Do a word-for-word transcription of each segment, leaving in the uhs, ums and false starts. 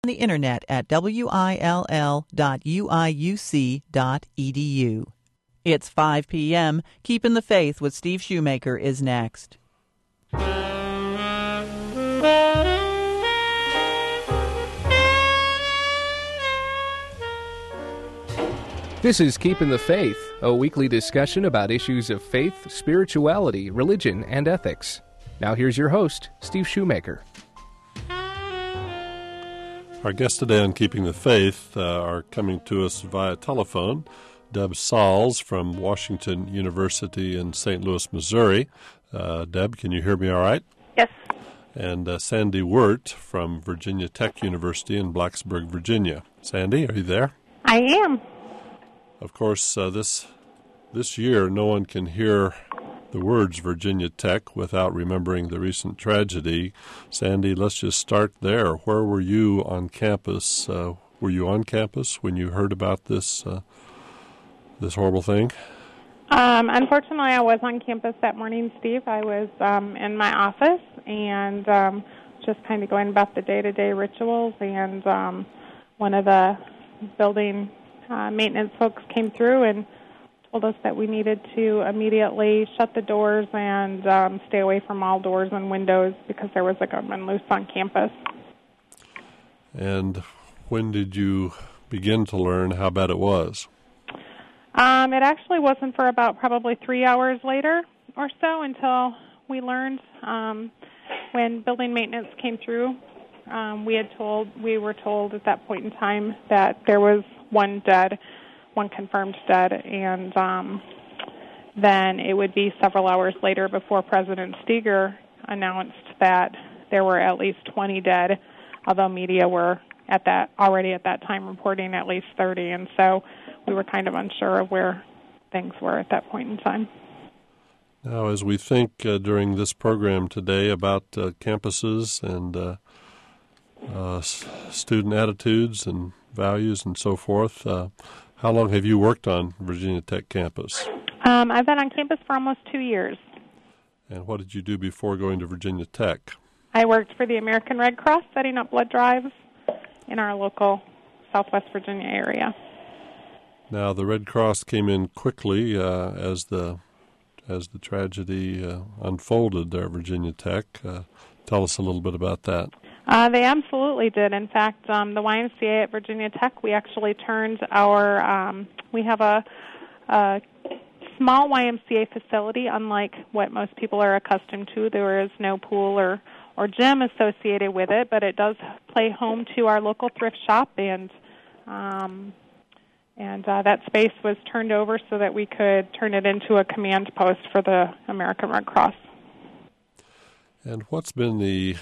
on the internet at W I L L dot U I U C dot E D U. It's five p.m. Keeping the Faith with Steve Shoemaker is next. This is Keeping the Faith, a weekly discussion about issues of faith, spirituality, religion, and ethics. Now here's your host, Steve Shoemaker. Our guests today on Keeping the Faith uh, are coming to us via telephone. Deb Sauls from Washington University in Saint Louis, Missouri. Uh, Deb, can you hear me all right? Yes. And uh, Sandy Wirt from Virginia Tech University in Blacksburg, Virginia. Sandy, are you there? I am. Of course, uh, this this year, no one can hear the words Virginia Tech without remembering the recent tragedy. Sandy, let's just start there. Where were you on campus? Uh, were you on campus when you heard about this uh, this horrible thing? Um, unfortunately, I was on campus that morning, Steve. I was um, in my office and um, just kind of going about the day-to-day rituals, and um, one of the building Uh, maintenance folks came through and told us that we needed to immediately shut the doors and um, stay away from all doors and windows because there was a gunman loose on campus. And when did you begin to learn how bad it was? Um, it actually wasn't for about probably three hours later or so until we learned um, when building maintenance came through. Um, we had told, we were told at that point in time that there was one dead, one confirmed dead, and um, then it would be several hours later before President Steger announced that there were at least twenty dead, although media were at that already at that time reporting at least thirty, and so we were kind of unsure of where things were at that point in time. Now, as we think uh, during this program today about uh, campuses and uh, uh, s- student attitudes and values and so forth, uh, how long have you worked on Virginia Tech campus? Um, I've been on campus for almost two years. And what did you do before going to Virginia Tech? I worked for the American Red Cross setting up blood drives in our local Southwest Virginia area. Now, the Red Cross came in quickly uh, as the as the tragedy uh, unfolded there at Virginia Tech. Uh, tell us a little bit about that. Uh, they absolutely did. In fact, um, the Y M C A at Virginia Tech, we actually turned our, um, we have a, a small Y M C A facility, unlike what most people are accustomed to. There is no pool or, or gym associated with it, but it does play home to our local thrift shop, and um, and uh, that space was turned over so that we could turn it into a command post for the American Red Cross. And what's been the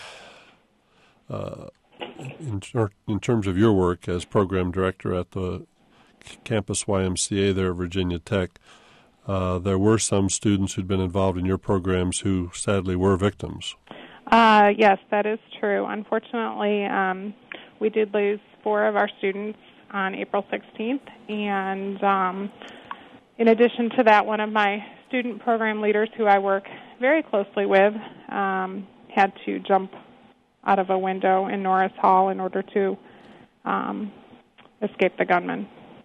Uh, in, ter- in terms of your work as program director at the campus Y M C A there at Virginia Tech, uh, there were some students who'd been involved in your programs who sadly were victims. Uh, yes, that is true. Unfortunately, um, we did lose four of our students on April sixteenth, and um, in addition to that, one of my student program leaders who I work very closely with um, had to jump out of a window in Norris Hall in order to um, escape the gunman.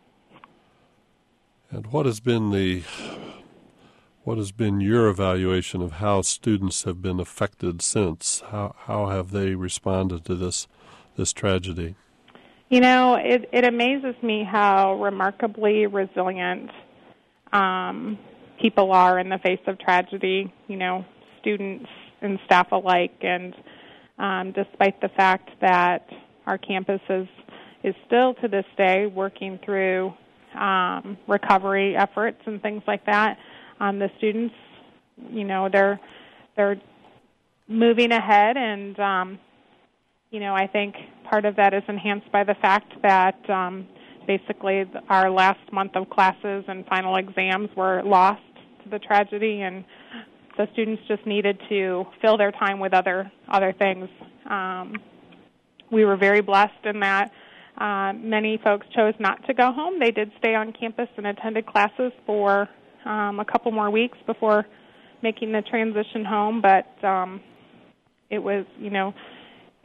And what has been the what has been your evaluation of how students have been affected since? How how have they responded to this this tragedy? You know, it, it amazes me how remarkably resilient um, people are in the face of tragedy. You know, students and staff alike, and Um, despite the fact that our campus is, is still to this day working through um, recovery efforts and things like that, um, the students, you know, they're they're moving ahead, and um, you know, I think part of that is enhanced by the fact that um, basically our last month of classes and final exams were lost to the tragedy, and the students just needed to fill their time with other other things. Um, we were very blessed in that uh, many folks chose not to go home. They did stay on campus and attended classes for um, a couple more weeks before making the transition home. But um, it was, you know,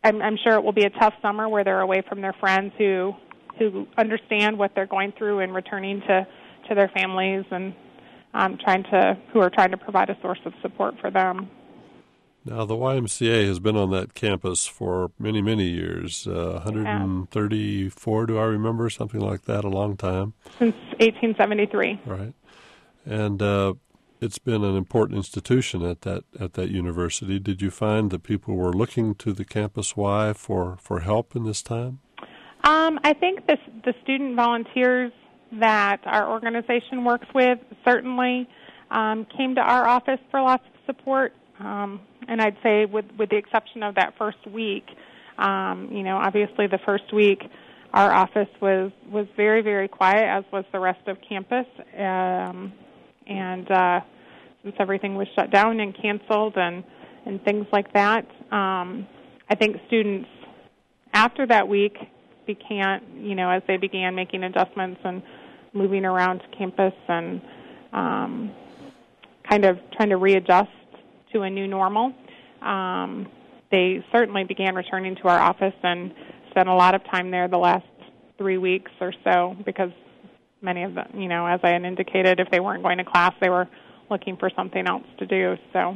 I'm, I'm sure it will be a tough summer where they're away from their friends who who understand what they're going through and returning to, to their families and um, trying to who are trying to provide a source of support for them. Now, the Y M C A has been on that campus for many, many years, uh, one hundred thirty-four, do I remember, something like that, a long time. Since eighteen seventy-three. Right. And uh, it's been an important institution at that at that university. Did you find that people were looking to the Campus Y for, for help in this time? Um, I think the, the student volunteers that our organization works with certainly um, came to our office for lots of support. Um, and I'd say with, with the exception of that first week, um, you know, obviously the first week our office was, was very, very quiet, as was the rest of campus. Um, and uh, since everything was shut down and canceled and, and things like that, um, I think students after that week began, you know, as they began making adjustments and moving around campus and um, kind of trying to readjust to a new normal. Um, they certainly began returning to our office and spent a lot of time there the last three weeks or so because many of them, you know, as I had indicated, if they weren't going to class, they were looking for something else to do. So,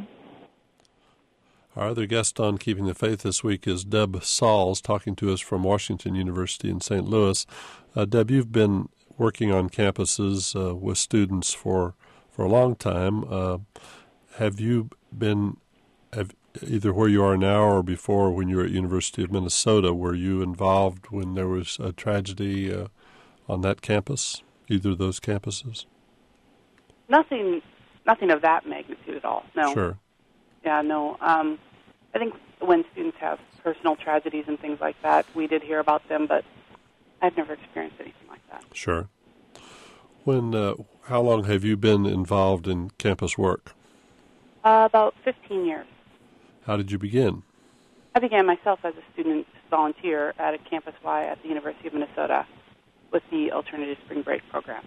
our other guest on Keeping the Faith this week is Deb Sauls, talking to us from Washington University in Saint Louis. Uh, Deb, you've been working on campuses uh, with students for, for a long time. Uh, have you been, have, either where you are now or before when you were at University of Minnesota, were you involved when there was a tragedy uh, on that campus, either of those campuses? Nothing nothing of that magnitude at all, no. Sure. Yeah, no. Um, I think when students have personal tragedies and things like that, we did hear about them, but I've never experienced anything like that. Sure. When, uh, how long have you been involved in campus work? Uh, about fifteen years. How did you begin? I began myself as a student volunteer at a Campus Y at the University of Minnesota with the Alternative Spring Break program.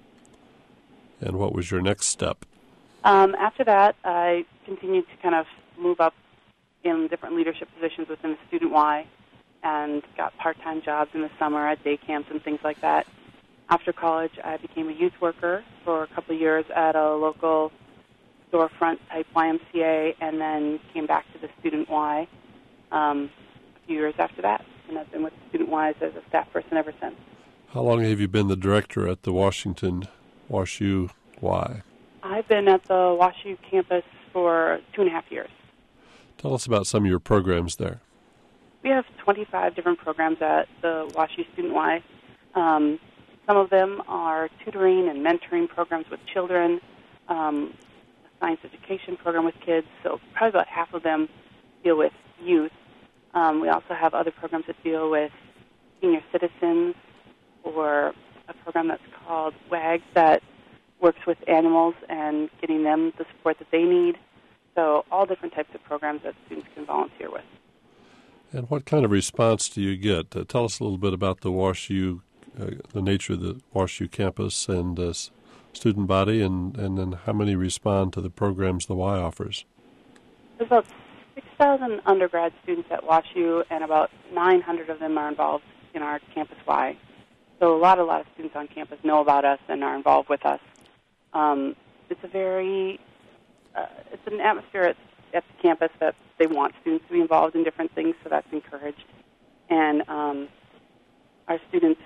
And what was your next step? Um, after that, I continued to kind of move up in different leadership positions within the Student Y and got part-time jobs in the summer at day camps and things like that. After college, I became a youth worker for a couple of years at a local storefront-type Y M C A and then came back to the Student Y um, a few years after that. And I've been with the Student Ys as a staff person ever since. How long have you been the director at the Washington WashU Y? I've been at the WashU campus for two and a half years. Tell us about some of your programs there. We have twenty-five different programs at the WashU Student Y. Um, some of them are tutoring and mentoring programs with children, um, a science education program with kids, so probably about half of them deal with youth. Um, we also have other programs that deal with senior citizens, or a program that's called WAGS that works with animals and getting them the support that they need. So all different types of programs that students can volunteer with. And what kind of response do you get? Uh, tell us a little bit about the WashU, uh, the nature of the WashU campus and uh, student body, and, and then how many respond to the programs the Y offers? There's about six thousand undergrad students at WashU, and about nine hundred of them are involved in our Campus Y. So a lot, a lot of students on campus know about us and are involved with us. Um, it's a very, uh, it's an atmosphere at, at the campus that they want students to be involved in different things, so that's encouraged. And um, our students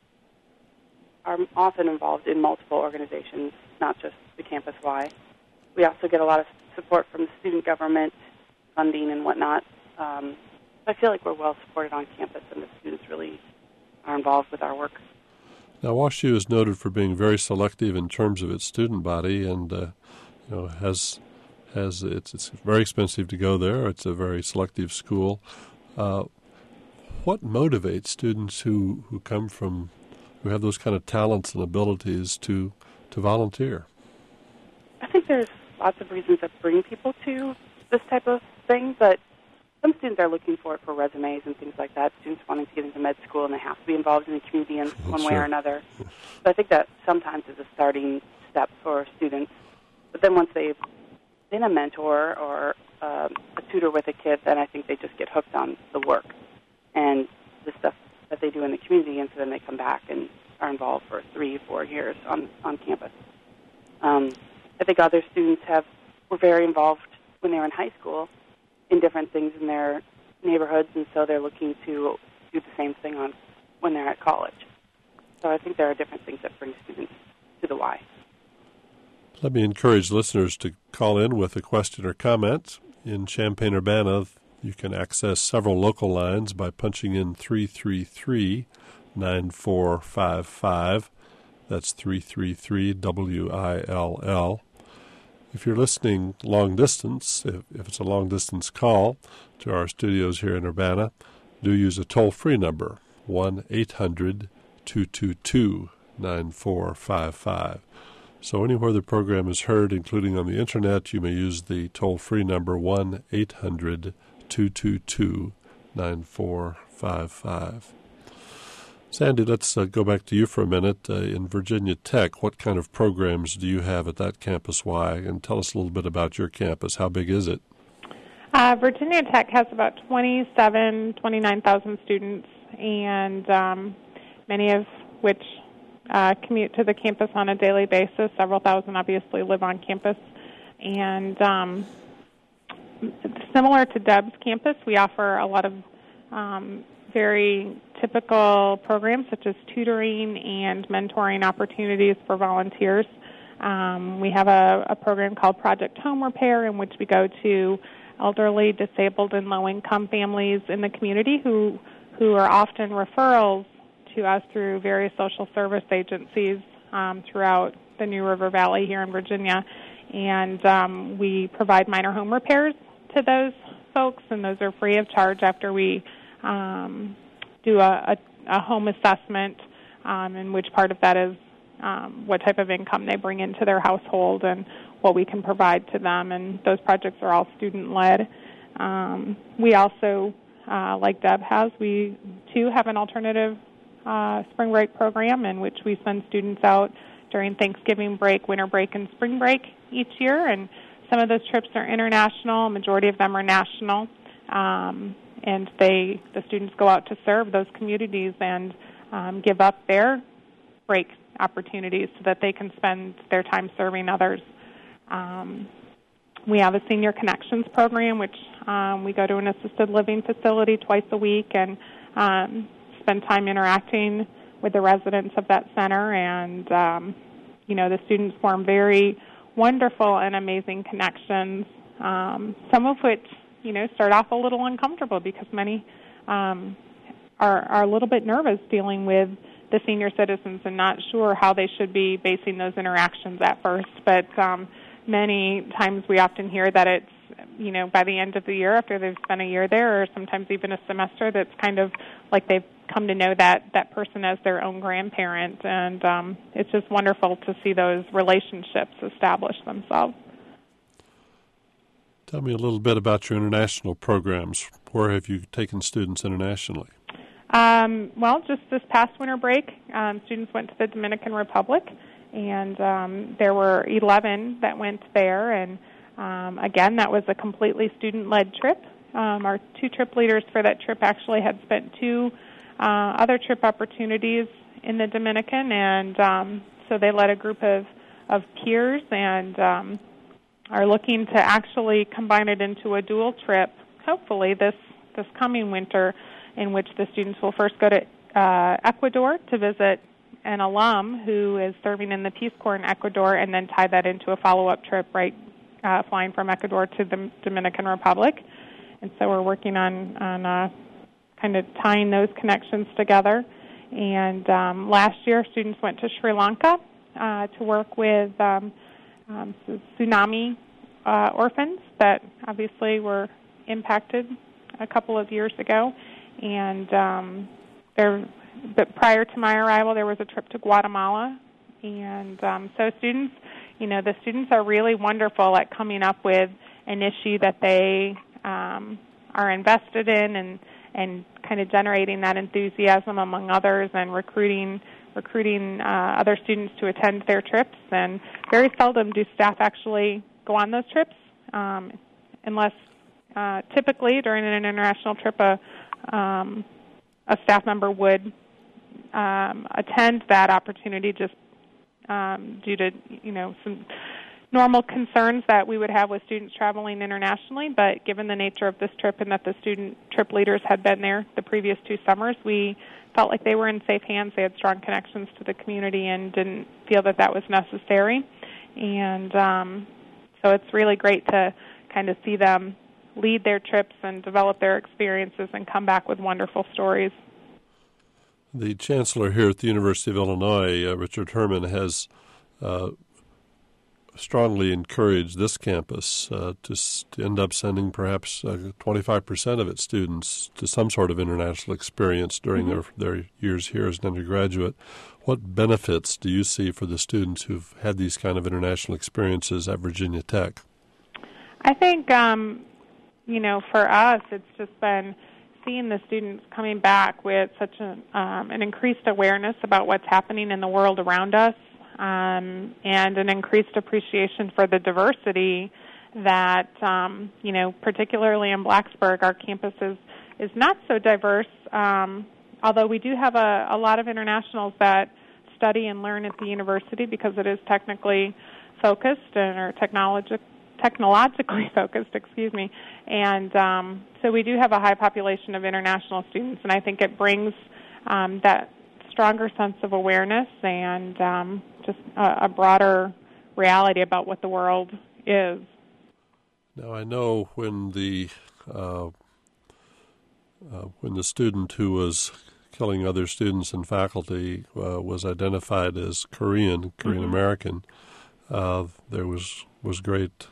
are often involved in multiple organizations, not just the Campus Y. We also get a lot of support from the student government, funding and whatnot. Um, I feel like we're well supported on campus, and the students really are involved with our work. Now, WashU is noted for being very selective in terms of its student body, and uh, you know has has it's it's very expensive to go there. It's a very selective school. Uh, what motivates students who, who come from who have those kind of talents and abilities to to volunteer? I think there's lots of reasons that bring people to this type of thing, but some students are looking for it for resumes and things like that. Students wanting to get into med school, and they have to be involved in the community in one sure. way or another. So I think that sometimes is a starting step for students. But then once they've been a mentor or uh, a tutor with a kid, then I think they just get hooked on the work and the stuff that they do in the community, and so then they come back and are involved for three, four years on, on campus. Um, I think other students have were very involved when they were in high school in different things in their neighborhoods, and so they're looking to do the same thing on when they're at college. So I think there are different things that bring students to the Y. Let me encourage listeners to call in with a question or comment. In Champaign-Urbana, you can access several local lines by punching in three three three, nine four five five. That's three three three W I L L. If you're listening long distance, if, if it's a long-distance call to our studios here in Urbana, do use a toll-free number, one eight hundred two two two nine four five five. So anywhere the program is heard, including on the Internet, you may use the toll-free number one eight hundred two two two nine four five five. Sandy, let's uh, go back to you for a minute. Uh, in Virginia Tech, what kind of programs do you have at that Campus Y? And tell us a little bit about your campus. How big is it? Uh, Virginia Tech has about twenty-seven, twenty-nine thousand students, and um, many of which uh, commute to the campus on a daily basis. Several thousand obviously live on campus. And um, similar to Deb's campus, we offer a lot of um, very typical programs such as tutoring and mentoring opportunities for volunteers. Um, we have a, a program called Project Home Repair, in which we go to elderly, disabled, and low-income families in the community who who are often referrals to us through various social service agencies um, throughout the New River Valley here in Virginia. And um, we provide minor home repairs to those folks, and those are free of charge after we um, do a, a, a home assessment, um, in which part of that is um, what type of income they bring into their household and what we can provide to them. And those projects are all student-led. Um, we also, uh, like Deb has, we too have an alternative uh, spring break program in which we send students out during Thanksgiving break, winter break, and spring break each year. And some of those trips are international. A majority of them are national. Um, and they, the students go out to serve those communities and um, give up their break opportunities so that they can spend their time serving others. Um, we have a Senior Connections program, which um, we go to an assisted living facility twice a week and um, spend time interacting with the residents of that center. And, um, you know, the students form very wonderful and amazing connections, um, some of which, you know, start off a little uncomfortable because many um, are, are a little bit nervous dealing with the senior citizens and not sure how they should be basing those interactions at first. But um, many times we often hear that it's, you know, by the end of the year, after they've spent a year there, or sometimes even a semester, that's kind of like they've come to know that, that person as their own grandparent. And um, it's just wonderful to see those relationships establish themselves. Tell me a little bit about your international programs. Where have you taken students internationally? Um, well, just this past winter break, um, students went to the Dominican Republic, and um, there were eleven that went there. And um, again, that was a completely student-led trip. Um, our two trip leaders for that trip actually had spent two uh, other trip opportunities in the Dominican, and um, so they led a group of, of peers and um, are looking to actually combine it into a dual trip, hopefully this, this coming winter, in which the students will first go to uh, Ecuador to visit an alum who is serving in the Peace Corps in Ecuador, and then tie that into a follow-up trip, right, uh, flying from Ecuador to the Dominican Republic. And so we're working on, on uh, kind of tying those connections together. And um, last year, students went to Sri Lanka uh, to work with um, um, tsunami uh, orphans that obviously were impacted a couple of years ago. And um, there, but prior to my arrival, there was a trip to Guatemala. And um, so students, you know, the students are really wonderful at coming up with an issue that they um, are invested in, and, and kind of generating that enthusiasm among others, and recruiting recruiting uh, other students to attend their trips. And very seldom do staff actually go on those trips, um, unless uh, typically during an international trip, a, um, a staff member would um, attend that opportunity just um, due to, you know, some normal concerns that we would have with students traveling internationally. But given the nature of this trip and that the student trip leaders had been there the previous two summers, we felt like they were in safe hands. They had strong connections to the community and didn't feel that that was necessary. And um, so it's really great to kind of see them lead their trips and develop their experiences and come back with wonderful stories. The chancellor here at the University of Illinois, uh, Richard Herman, has uh, strongly encouraged this campus uh, to, to end up sending perhaps uh, twenty-five percent of its students to some sort of international experience during mm-hmm. their, their years here as an undergraduate. What benefits do you see for the students who've had these kind of international experiences at Virginia Tech? I think, um, you know, for us, it's just been seeing the students coming back with such an, um, an increased awareness about what's happening in the world around us, um, and an increased appreciation for the diversity that, um, you know, particularly in Blacksburg, our campus is, is not so diverse, um, although we do have a, a lot of internationals that study and learn at the university because it is technically focused and or technology technologically focused, excuse me, and um, so we do have a high population of international students, and I think it brings um, that stronger sense of awareness and um, just a, a broader reality about what the world is. Now, I know when the uh, uh, when the student who was killing other students and faculty uh, was identified as Korean, Korean American, mm-hmm. uh, there was was great.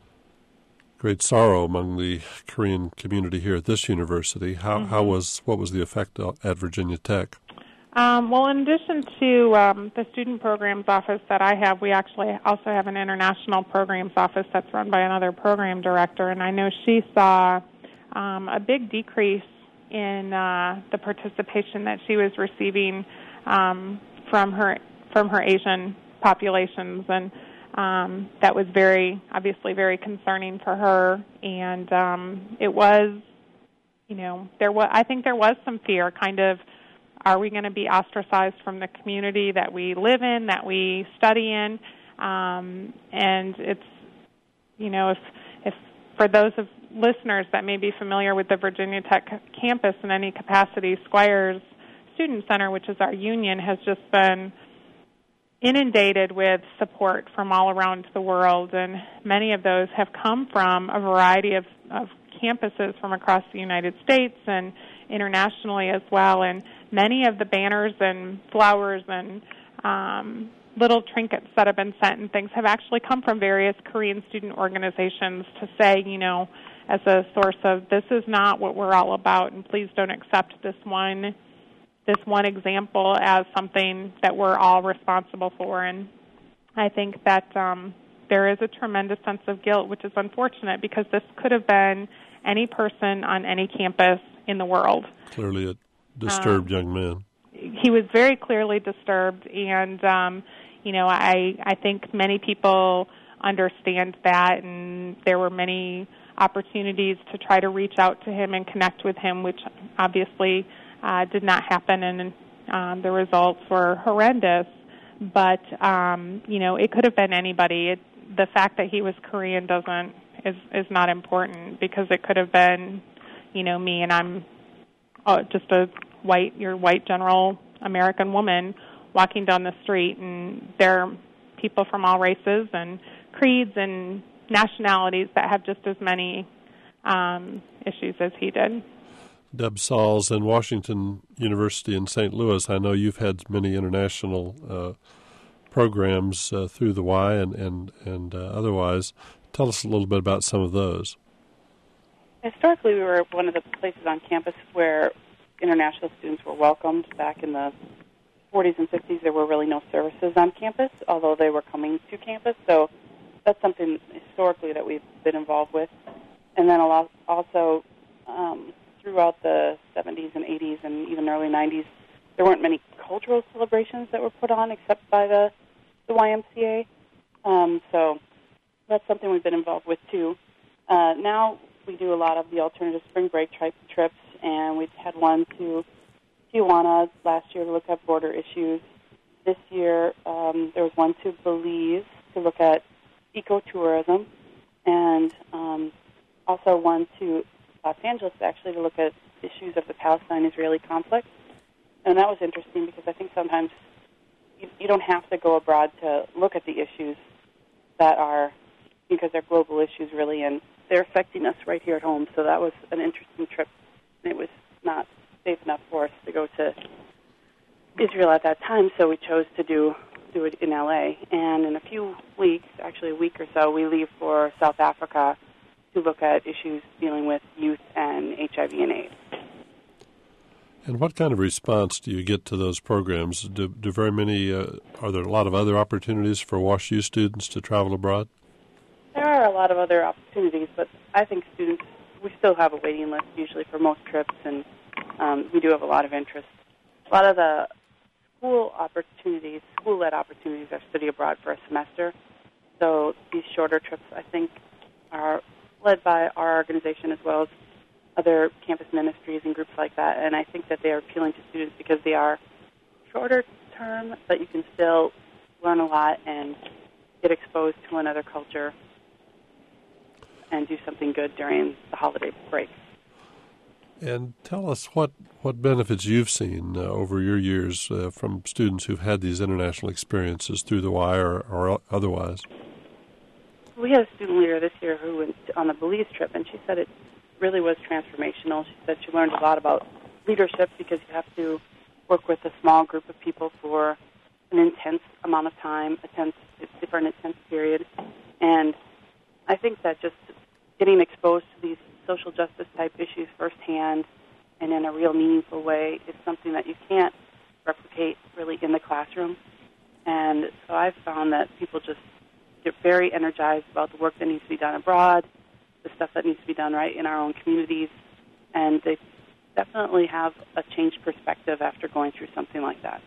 Great sorrow among the Korean community here at this university. How mm-hmm. how was what was the effect at Virginia Tech? Um, well, in addition to um, the student programs office that I have, we actually also have an international programs office that's run by another program director, and I know she saw um, a big decrease in uh, the participation that she was receiving um, from her from her Asian populations, and Um, that was very, obviously very concerning for her, and um, it was, you know, there was, I think there was some fear, kind of, are we going to be ostracized from the community that we live in, that we study in, um, and it's, you know, if, if for those of listeners that may be familiar with the Virginia Tech campus in any capacity, Squires Student Center, which is our union, has just been inundated with support from all around the world, and many of those have come from a variety of, of campuses from across the United States and internationally as well, and many of the banners and flowers and um, little trinkets that have been sent and things have actually come from various Korean student organizations to say, you know, as a source of this is not what we're all about, and please don't accept this one this one example as something that we're all responsible for. And I think that um, there is a tremendous sense of guilt, which is unfortunate because this could have been any person on any campus in the world. Clearly a disturbed um, young man. He was very clearly disturbed, and, um, you know, I, I think many people understand that, and there were many opportunities to try to reach out to him and connect with him, which obviously Uh, did not happen, and um, the results were horrendous. But um, you know, it could have been anybody. It, the fact that he was Korean doesn't is is not important because it could have been, you know, me, and I'm uh, just a white, your white general American woman walking down the street, and there are people from all races and creeds and nationalities that have just as many um, issues as he did. Deb Sauls in Washington University in Saint Louis. I know you've had many international uh, programs uh, through the Y and and, and uh, otherwise. Tell us a little bit about some of those. Historically, we were one of the places on campus where international students were welcomed. Back in the forties and fifties, there were really no services on campus, although they were coming to campus. So that's something historically that we've been involved with. And then a lot also um, throughout the seventies and eighties and even early nineties, there weren't many cultural celebrations that were put on except by the, the Y M C A. Um, so that's something we've been involved with, too. Uh, now we do a lot of the alternative spring break tri- trips, and we had one to Tijuana last year to look at border issues. This year, um, there was one to Belize to look at ecotourism, and um, also one to Los Angeles, actually, to look at issues of the Palestine-Israeli conflict. And that was interesting because I think sometimes you, you don't have to go abroad to look at the issues that are, because they're global issues, really, and they're affecting us right here at home. So that was an interesting trip. It was not safe enough for us to go to Israel at that time, so we chose to do do it in L A. And in a few weeks, actually a week or so, we leave for South Africa to look at issues dealing with youth and H I V and AIDS. And what kind of response do you get to those programs? Do, do very many, uh, are there a lot of other opportunities for WashU students to travel abroad? There are a lot of other opportunities, but I think students, we still have a waiting list usually for most trips, and um, we do have a lot of interest. A lot of the school opportunities, school-led opportunities are study abroad for a semester. So these shorter trips, I think, are led by our organization as well as other campus ministries and groups like that. And I think that they are appealing to students because they are shorter term, but you can still learn a lot and get exposed to another culture and do something good during the holiday break. And tell us what, what benefits you've seen uh, over your years uh, from students who've had these international experiences through the Y or, or otherwise. We had a student leader this year who went on the Belize trip, and she said it really was transformational. She said she learned a lot about leadership because you have to work with a small group of people for an intense amount of time, a tense, for an intense period. And I think that just getting exposed to these social justice type issues firsthand and in a real meaningful way is something that you can't replicate really in the classroom. And so I've found that people just get very energized about the work that needs to be done abroad, the stuff that needs to be done right in our own communities, and they definitely have a changed perspective after going through something like that.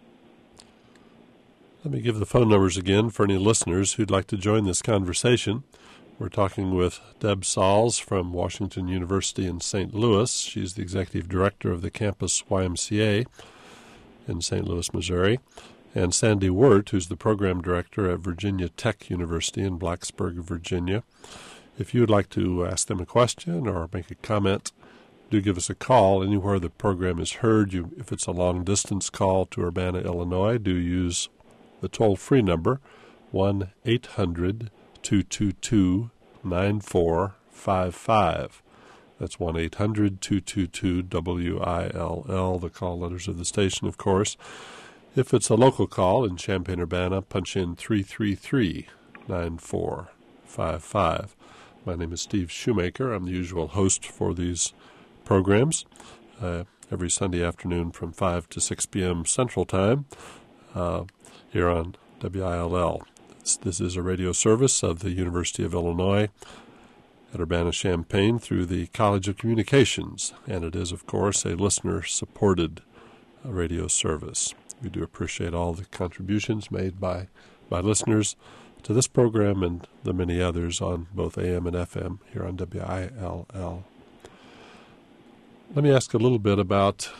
Let me give the phone numbers again for any listeners who'd like to join this conversation. We're talking with Deb Sauls from Washington University in Saint Louis. She's the executive director of the campus Y M C A in Saint Louis, Missouri. And Sandy Wirt, who's the program director at Virginia Tech University in Blacksburg, Virginia. If you would like to ask them a question or make a comment, do give us a call anywhere the program is heard. You, if it's a long-distance call to Urbana, Illinois, do use the toll-free number, one eight hundred two two two nine four five five. That's one eight hundred two two two W I L L, the call letters of the station, of course. If it's a local call in Champaign-Urbana, punch in three three three nine four five five. My name is Steve Shoemaker. I'm the usual host for these programs uh, every Sunday afternoon from five to six p.m. Central Time uh, here on W I L L. This, this is a radio service of the University of Illinois at Urbana-Champaign through the College of Communications, and it is, of course, a listener-supported uh, radio service. We do appreciate all the contributions made by, by listeners to this program and the many others on both A M and F M here on W I L L. Let me ask a little bit about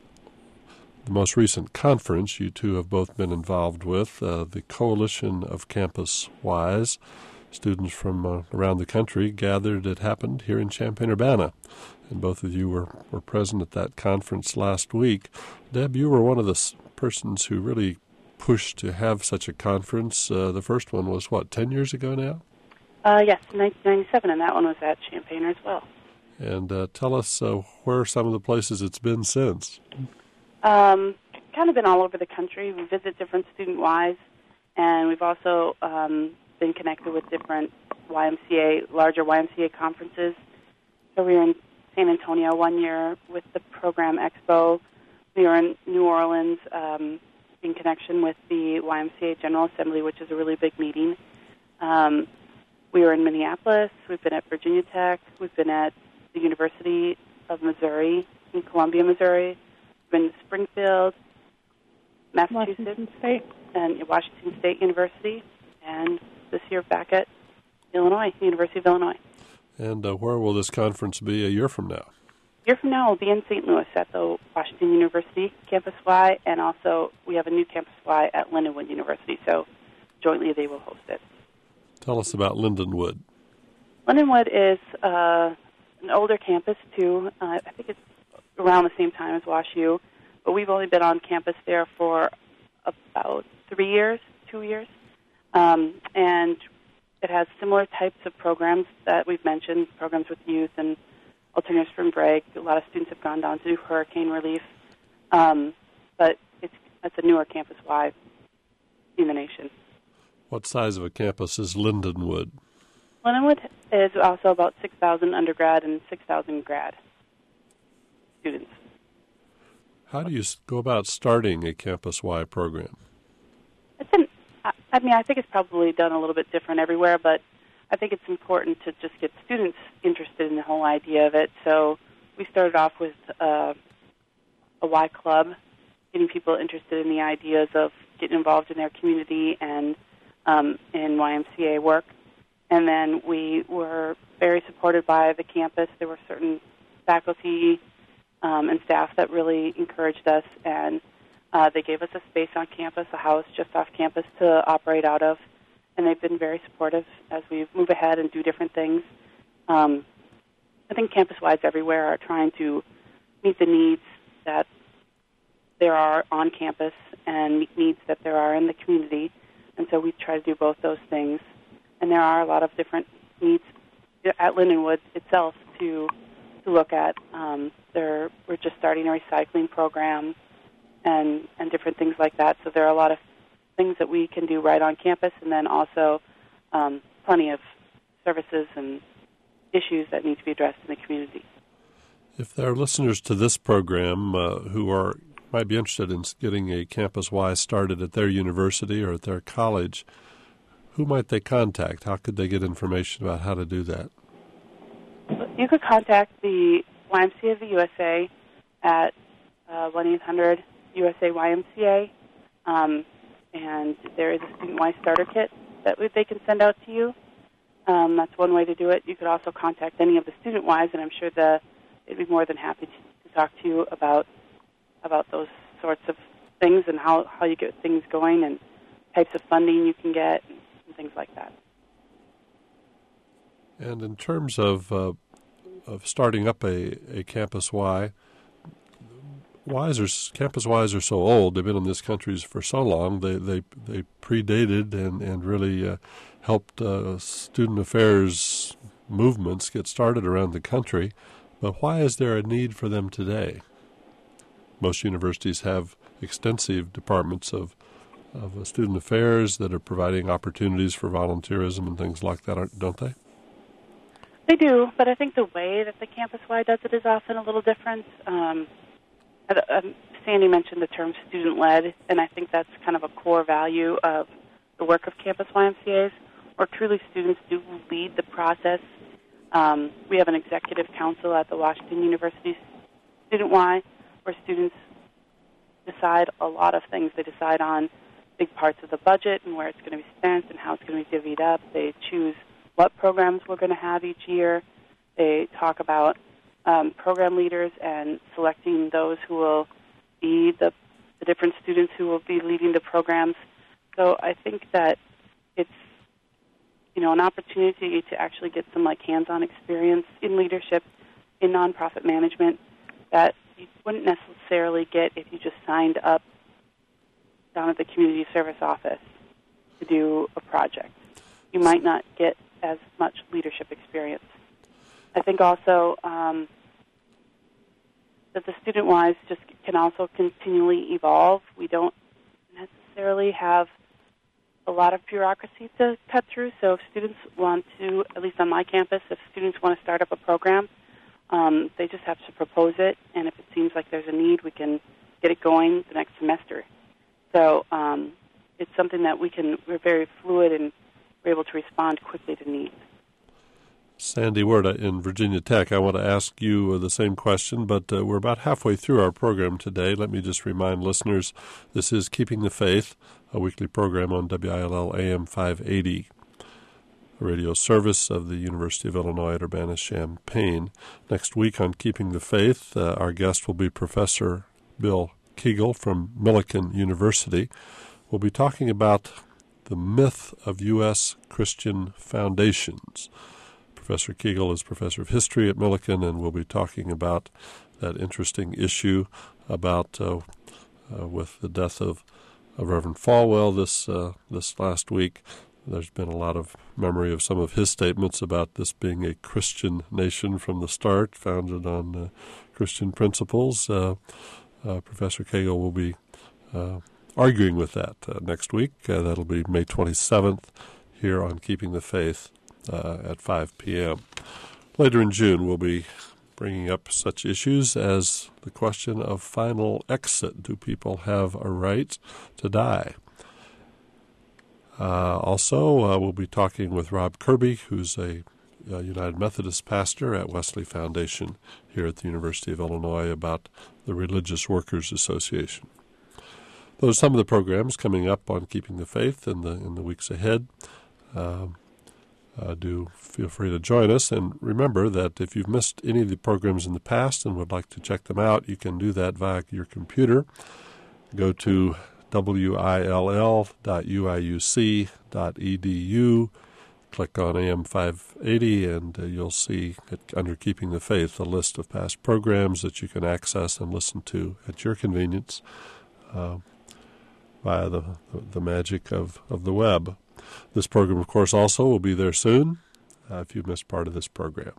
the most recent conference you two have both been involved with, uh, the Coalition of Campus Ys. Students from uh, around the country gathered. It happened here in Champaign-Urbana, and both of you were, were present at that conference last week. Deb, you were one of the s- persons who really pushed to have such a conference. Uh, the first one was, what, ten years ago now? Uh, yes, nineteen ninety-seven, and that one was at Champaign as well. And uh, tell us uh, where some of the places it's been since. Um, kind of been all over the country. We visit different student Ys, and we've also um, been connected with different Y M C A, larger Y M C A conferences. So we were in San Antonio one year with the Program Expo. We were in New Orleans um, in connection with the Y M C A General Assembly, which is a really big meeting. Um, we were in Minneapolis. We've been at Virginia Tech. We've been at the University of Missouri in Columbia, Missouri. We've been to Springfield, Massachusetts, Washington State. and Washington State University, and this year back at Illinois, University of Illinois. And uh, where will this conference be a year from now? A year from now, we'll be in Saint Louis at the Washington University Campus Y, and also we have a new Campus Y at Lindenwood University, so jointly they will host it. Tell us about Lindenwood. Lindenwood is uh, an older campus, too. Uh, I think it's around the same time as WashU, but we've only been on campus there for about three years, two years, um, and it has similar types of programs that we've mentioned, programs with youth and alternatives from break. A lot of students have gone down to do hurricane relief, um, but it's, it's a newer campus-wide in the nation. What size of a campus is Lindenwood? Lindenwood is also about six thousand undergrad and six thousand grad students. How do you go about starting a campus-wide program? It's an, I mean, I think it's probably done a little bit different everywhere, but I think it's important to just get students interested in the whole idea of it. So we started off with uh, a Y Club, getting people interested in the ideas of getting involved in their community and um, in Y M C A work. And then we were very supported by the campus. There were certain faculty um, and staff that really encouraged us, and uh, they gave us a space on campus, a house just off campus to operate out of, and they've been very supportive as we move ahead and do different things. Um, I think campus-wides everywhere are trying to meet the needs that there are on campus and meet needs that there are in the community, and so we try to do both those things. And there are a lot of different needs at Lindenwood itself to to look at. Um, there, we're just starting a recycling program and, and different things like that. So there are a lot of things that we can do right on campus, and then also um, plenty of services and issues that need to be addressed in the community. If there are listeners to this program uh, who are might be interested in getting a Campus Y started at their university or at their college, who might they contact? How could they get information about how to do that? You could contact the Y M C A of the U S A at uh, one eight hundred U S A Y M C A, um, and there is a Student Y starter kit that they can send out to you. Um, that's one way to do it. You could also contact any of the Student Ys, and I'm sure the, they'd be more than happy to, to talk to you about about those sorts of things and how, how you get things going and types of funding you can get and things like that. And in terms of uh, of starting up a, a Campus Y, Ys are, Campus Ys are so old. They've been in this country for so long. They they, they predated and, and really uh, helped uh, student affairs movements get started around the country. But why is there a need for them today? Most universities have extensive departments of of student affairs that are providing opportunities for volunteerism and things like that, don't they? They do, but I think the way that the Campus Y does it is often a little different. Um, um, Sandy mentioned the term student-led, and I think that's kind of a core value of the work of Campus Y M C As, where truly students do lead the process. Um, we have an executive council at the Washington University Student Y, where students decide a lot of things. They decide on big parts of the budget and where it's going to be spent and how it's going to be divvied up. They choose what programs we're going to have each year. They talk about um, program leaders and selecting those who will be the, the different students who will be leading the programs. So I think that it's, you know, an opportunity to actually get some like hands-on experience in leadership, in nonprofit management that you wouldn't necessarily get if you just signed up down at the community service office to do a project. You might not get as much leadership experience. I think also um, that the student Ys just can also continually evolve. We don't necessarily have a lot of bureaucracy to cut through, so if students want to, at least on my campus, if students want to start up a program, um, they just have to propose it, and if it seems like there's a need, we can get it going the next semester. So um, it's something that we can, we're very fluid and we're able to respond quickly to needs. Sandy Word in Virginia Tech, I want to ask you the same question, but uh, we're about halfway through our program today. Let me just remind listeners, this is Keeping the Faith, a weekly program on W I L L A M five eighty. radio service of the University of Illinois at Urbana-Champaign. Next week on Keeping the Faith, uh, our guest will be Professor Bill Kegel from Millikan University. We'll be talking about the myth of U S Christian foundations. Professor Kegel is professor of history at Millikan, and we'll be talking about that interesting issue about uh, uh, with the death of, of Reverend Falwell this uh, this last week. There's been a lot of memory of some of his statements about this being a Christian nation from the start, founded on uh, Christian principles. Uh, uh, Professor Kegel will be uh, arguing with that uh, next week. Uh, that'll be May twenty-seventh here on Keeping the Faith uh, at five p.m. Later in June, we'll be bringing up such issues as the question of final exit. Do people have a right to die? Uh, also, uh, we'll be talking with Rob Kirby, who's a, a United Methodist pastor at Wesley Foundation here at the University of Illinois, about the Religious Workers Association. Those are some of the programs coming up on Keeping the Faith in the in the weeks ahead. Um, uh, do feel free to join us. And remember that if you've missed any of the programs in the past and would like to check them out, you can do that via your computer. Go to W I L L dot U I U C dot E D U. Click on A M five eighty, and uh, you'll see, it, under Keeping the Faith, a list of past programs that you can access and listen to at your convenience uh, via the, the, the magic of, of the web. This program, of course, also will be there soon uh, if you missed part of this program.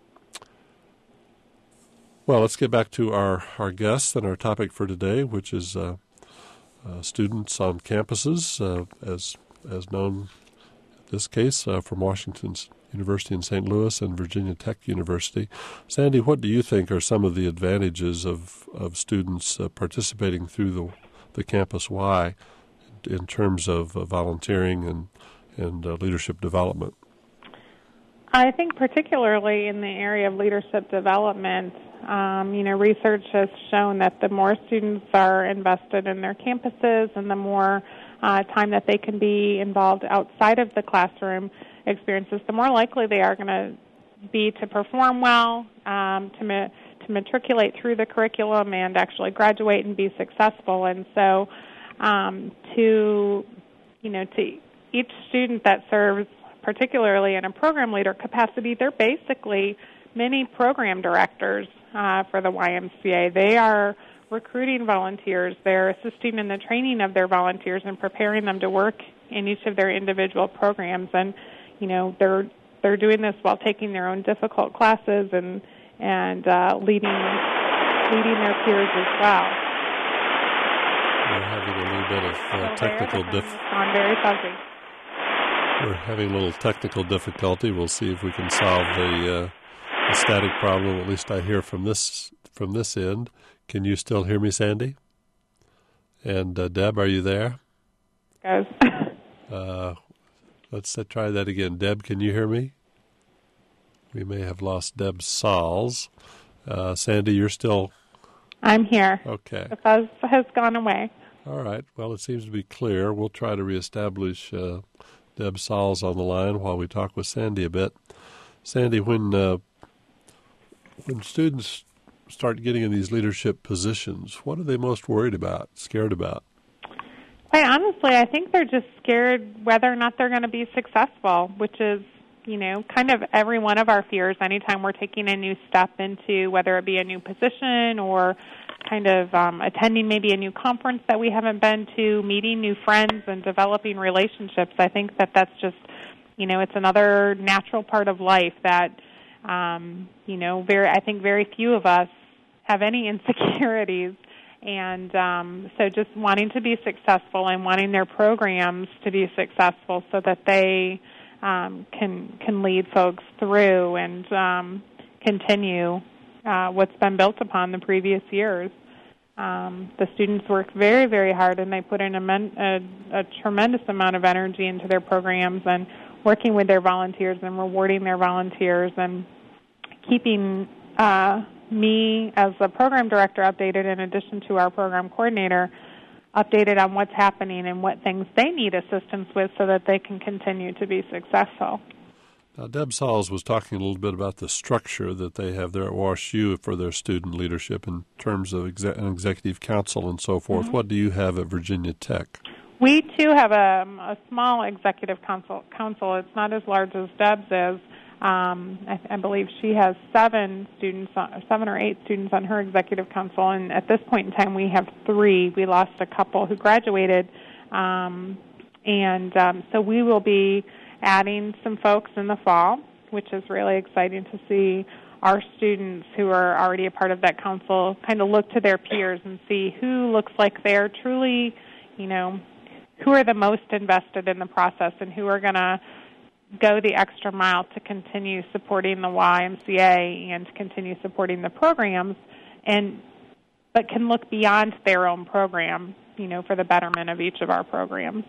Well, let's get back to our, our guests and our topic for today, which is uh, uh, students on campuses, uh, as as known in this case uh, from Washington University in Saint Louis and Virginia Tech University. Sandy, what do you think are some of the advantages of, of students uh, participating through the, the Campus Y in terms of uh, volunteering and, and uh, leadership development? I think particularly in the area of leadership development, um, you know, research has shown that the more students are invested in their campuses and the more uh, time that they can be involved outside of the classroom experiences, the more likely they are going to be to perform well, um, to, ma- to matriculate through the curriculum and actually graduate and be successful. And so um, to, you know, to each student that serves particularly in a program leader capacity, they're basically mini program directors uh, for the Y M C A. They are recruiting volunteers. They're assisting in the training of their volunteers and preparing them to work in each of their individual programs. And, you know, they're they're doing this while taking their own difficult classes and and uh, leading leading their peers as well. We're having a little bit of uh, technical difficulty. On very fuzzy. We're having a little technical difficulty. We'll see if we can solve the, uh, the static problem. At least I hear from this from this end. Can you still hear me, Sandy? And uh, Deb, are you there? Goes. uh, let's uh, try that again. Deb, can you hear me? We may have lost Deb Sauls. Uh, Sandy, you're still... I'm here. Okay. The fuzz has gone away. All right. Well, it seems to be clear. We'll try to reestablish uh, Deb Sauls on the line while we talk with Sandy a bit. Sandy, when uh, when students start getting in these leadership positions, what are they most worried about, scared about? Quite honestly, I think they're just scared whether or not they're going to be successful, which is, you know, kind of every one of our fears anytime we're taking a new step into, whether it be a new position or kind of um, attending maybe a new conference that we haven't been to, meeting new friends and developing relationships. I think that that's just, you know, it's another natural part of life that, um, you know, very. I think very few of us have any insecurities. And um, so just wanting to be successful and wanting their programs to be successful so that they um, can can lead folks through and um, continue uh, what's been built upon the previous years. Um, the students work very, very hard, and they put in a, men, a, a tremendous amount of energy into their programs and working with their volunteers and rewarding their volunteers and keeping uh, me as the program director updated, in addition to our program coordinator, updated on what's happening and what things they need assistance with so that they can continue to be successful. Now, Deb Sauls was talking a little bit about the structure that they have there at WashU for their student leadership in terms of exe- an executive council and so forth. Mm-hmm. What do you have at Virginia Tech? We, too, have a, a small executive council. council. It's not as large as Deb's is. Um, I, I believe she has seven students, on, seven or eight students on her executive council, and at this point in time we have three. We lost a couple who graduated, um, and um, so we will be adding some folks in the fall, which is really exciting to see our students who are already a part of that council kind of look to their peers and see who looks like they're truly, you know, who are the most invested in the process and who are going to go the extra mile to continue supporting the Y M C A and to continue supporting the programs, and but can look beyond their own program, you know, for the betterment of each of our programs.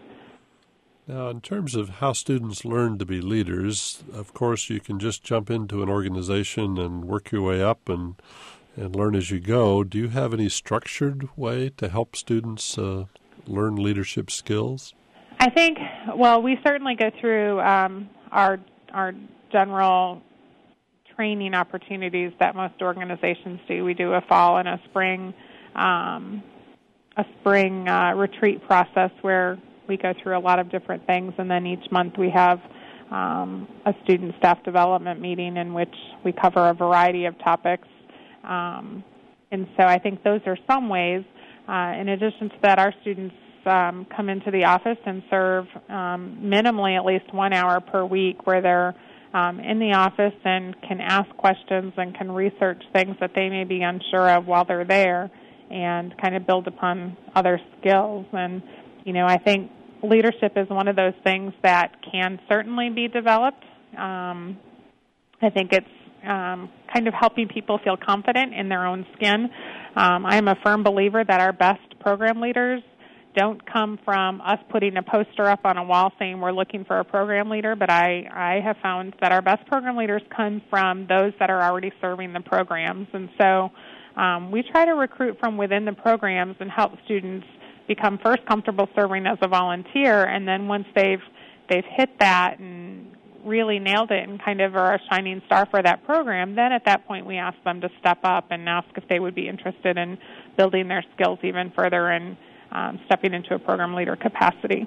Now, in terms of how students learn to be leaders, of course, you can just jump into an organization and work your way up and and learn as you go. Do you have any structured way to help students uh, learn leadership skills? I think, well, we certainly go through um, our our general training opportunities that most organizations do. We do a fall and a spring um, a spring uh, retreat process where we go through a lot of different things, and then each month we have um, a student staff development meeting in which we cover a variety of topics. Um, and so I think those are some ways. Uh, in addition to that, our students Um, come into the office and serve um, minimally at least one hour per week where they're um, in the office and can ask questions and can research things that they may be unsure of while they're there and kind of build upon other skills. And, you know, I think leadership is one of those things that can certainly be developed. Um, I think it's um, kind of helping people feel confident in their own skin. Um, I am a firm believer that our best program leaders don't come from us putting a poster up on a wall saying we're looking for a program leader, but I, I have found that our best program leaders come from those that are already serving the programs. And so um, we try to recruit from within the programs and help students become first comfortable serving as a volunteer, and then once they've they've hit that and really nailed it and kind of are a shining star for that program, then at that point we ask them to step up and ask if they would be interested in building their skills even further and Um, stepping into a program leader capacity.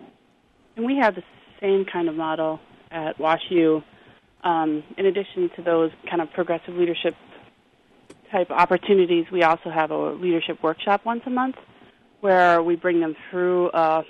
And we have the same kind of model at WashU. Um, in addition to those kind of progressive leadership type opportunities, we also have a leadership workshop once a month where we bring them through a,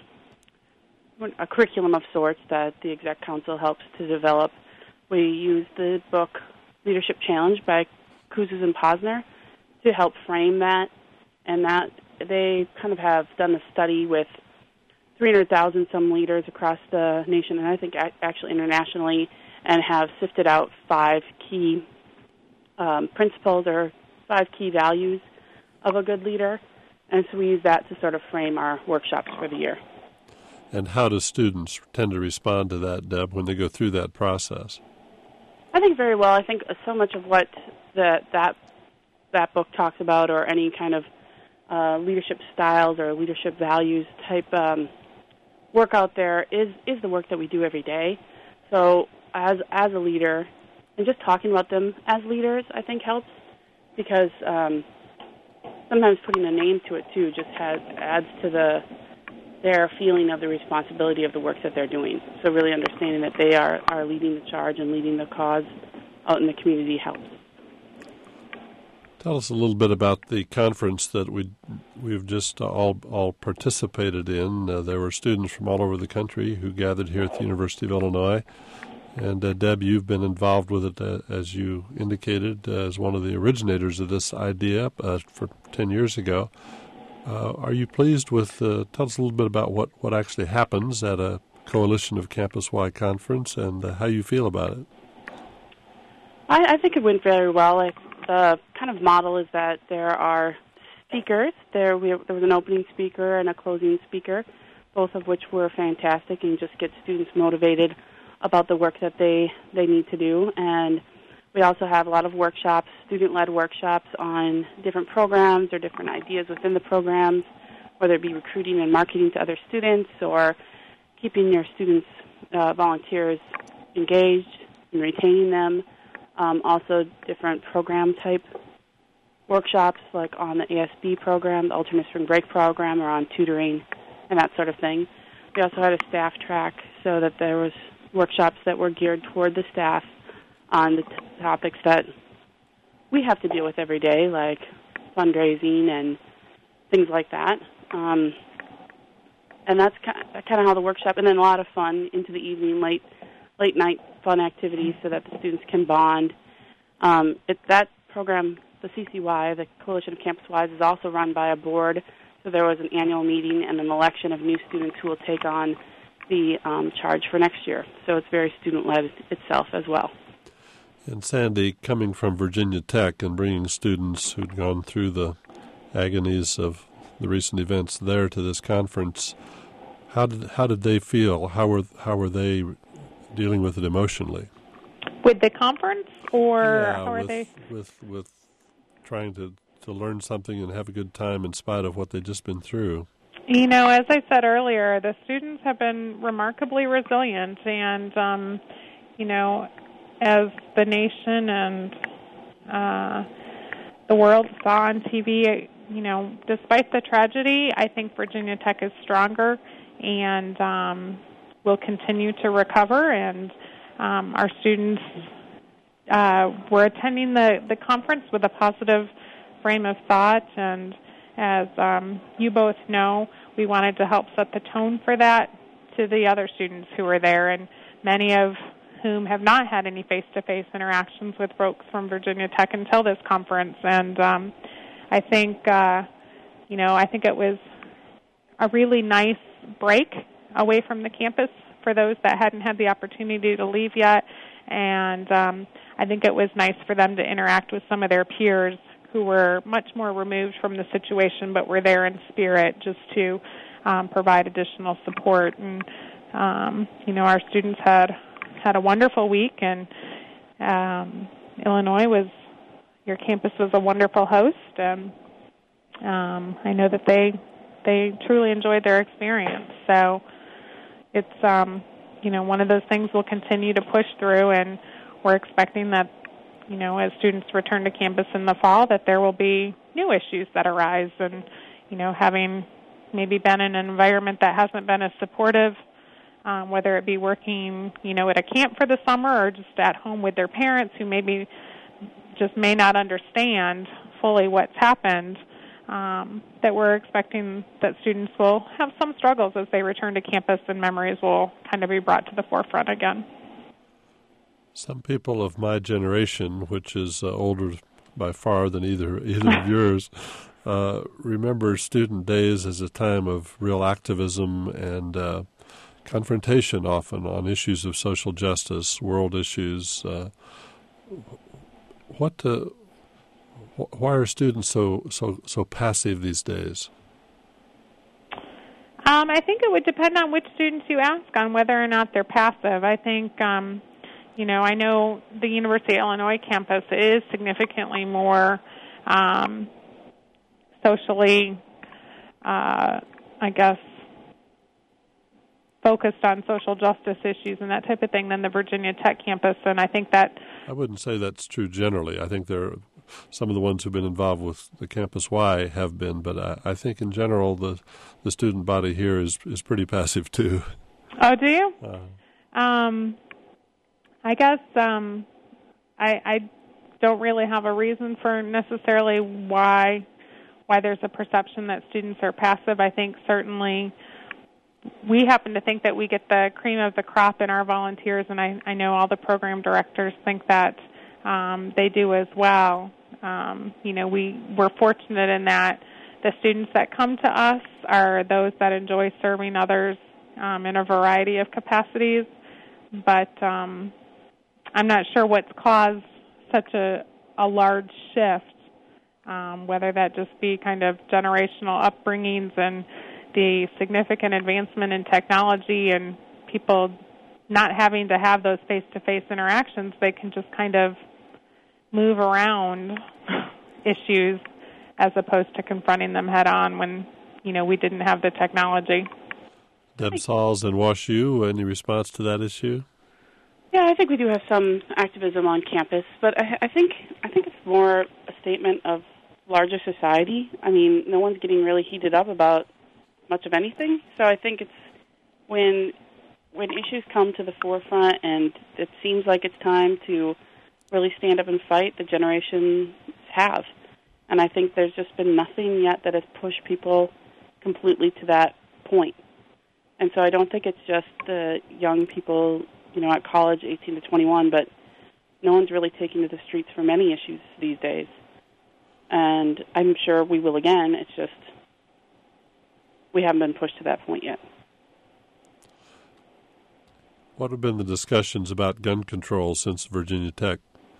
a curriculum of sorts that the Exec Council helps to develop. We use the book Leadership Challenge by Kouzes and Posner to help frame that, and that they kind of have done a study with three hundred thousand some leaders across the nation, and I think actually internationally, and have sifted out five key um, principles or five key values of a good leader. And so we use that to sort of frame our workshops for the year. And how do students tend to respond to that, Deb, when they go through that process? I think very well. I think so much of what the, that that book talks about, or any kind of Uh, leadership styles or leadership values type um, work out there is, is the work that we do every day. So as as a leader, and just talking about them as leaders, I think helps, because um, sometimes putting a name to it too just has adds to the their feeling of the responsibility of the work that they're doing. So really understanding that they are, are leading the charge and leading the cause out in the community helps. Tell us a little bit about the conference that we we've just all all participated in. Uh, there were students from all over the country who gathered here at the University of Illinois. And uh, Deb, you've been involved with it, uh, as you indicated, uh, as one of the originators of this idea uh, for ten years ago. Uh, are you pleased with? Uh, tell us a little bit about what, what actually happens at a Coalition of Campus-wide conference and uh, how you feel about it. I, I think it went very well. I, The kind of model is that there are speakers. There, we, there was an opening speaker and a closing speaker, both of which were fantastic and just get students motivated about the work that they, they need to do. And we also have a lot of workshops, student-led workshops on different programs or different ideas within the programs, whether it be recruiting and marketing to other students or keeping your students, uh, volunteers engaged and retaining them. Um, also, different program type workshops, like on the A S B program, the alternate spring break program, or on tutoring and that sort of thing. We also had a staff track so that there was workshops that were geared toward the staff on the t- topics that we have to deal with every day, like fundraising and things like that. Um, and that's kind of how the workshop, and then a lot of fun into the evening, late late night fun activities so that the students can bond. Um, it, that program, the C C Y, the Coalition of Campus Wise, is also run by a board. So there was an annual meeting and an election of new students who will take on the um, charge for next year. So it's very student-led itself as well. And Sandy, coming from Virginia Tech and bringing students who'd gone through the agonies of the recent events there to this conference, how did how did they feel? How were how were they dealing with it emotionally? With the conference, or yeah, how are with, they? with with trying to, to learn something and have a good time in spite of what they've just been through? You know, as I said earlier, the students have been remarkably resilient, and um, you know, as the nation and uh, the world saw on T V, you know, despite the tragedy, I think Virginia Tech is stronger and um, will continue to recover. And um, our students uh, were attending the, the conference with a positive frame of thought. And as um, you both know, we wanted to help set the tone for that to the other students who were there, and many of whom have not had any face-to-face interactions with folks from Virginia Tech until this conference. And um, I think, uh, you know, I think it was a really nice break away from the campus for those that hadn't had the opportunity to leave yet. And um, I think it was nice for them to interact with some of their peers who were much more removed from the situation but were there in spirit just to um, provide additional support. And, um, you know, our students had had a wonderful week, and um, Illinois was, your campus was a wonderful host, and um, I know that they they truly enjoyed their experience. So it's, um, you know, one of those things we'll continue to push through, and we're expecting that, you know, as students return to campus in the fall, that there will be new issues that arise, and, you know, having maybe been in an environment that hasn't been as supportive, Um, whether it be working, you know, at a camp for the summer or just at home with their parents who maybe just may not understand fully what's happened, um, that we're expecting that students will have some struggles as they return to campus, and memories will kind of be brought to the forefront again. Some people of my generation, which is uh, older by far than either either of yours, uh, remember student days as a time of real activism and uh, confrontation, often on issues of social justice, world issues. Uh, what? Uh, wh- why are students so so so passive these days? Um, I think it would depend on which students you ask on whether or not they're passive. I think, um, you know, I know the University of Illinois campus is significantly more um, socially, uh, I guess, focused on social justice issues and that type of thing than the Virginia Tech campus, and I think that... I wouldn't say that's true generally. I think there are some of the ones who've been involved with the Campus Y have been, but I, I think in general the the student body here is, is pretty passive too. Oh, do you? Uh, um, I guess um, I, I don't really have a reason for necessarily why why there's a perception that students are passive. I think certainly we happen to think that we get the cream of the crop in our volunteers, and I, I know all the program directors think that um, they do as well. Um, you know, we, we're fortunate in that the students that come to us are those that enjoy serving others um, in a variety of capacities, but um, I'm not sure what's caused such a, a large shift, um, whether that just be kind of generational upbringings and the significant advancement in technology and people not having to have those face-to-face interactions. They can just kind of move around issues as opposed to confronting them head-on when, you know, we didn't have the technology. Deb Sauls and Wash U, any response to that issue? Yeah, I think we do have some activism on campus, but I, I think I think it's more a statement of larger society. I mean, no one's getting really heated up about much of anything, so I think it's when when issues come to the forefront and it seems like it's time to really stand up and fight, the generations have. And I think there's just been nothing yet that has pushed people completely to that point. And so I don't think it's just the young people, you know, at college, eighteen to twenty-one, but no one's really taking to the streets for many issues these days. And I'm sure we will again. It's just we haven't been pushed to that point yet. What have been the discussions about gun control since Virginia Tech?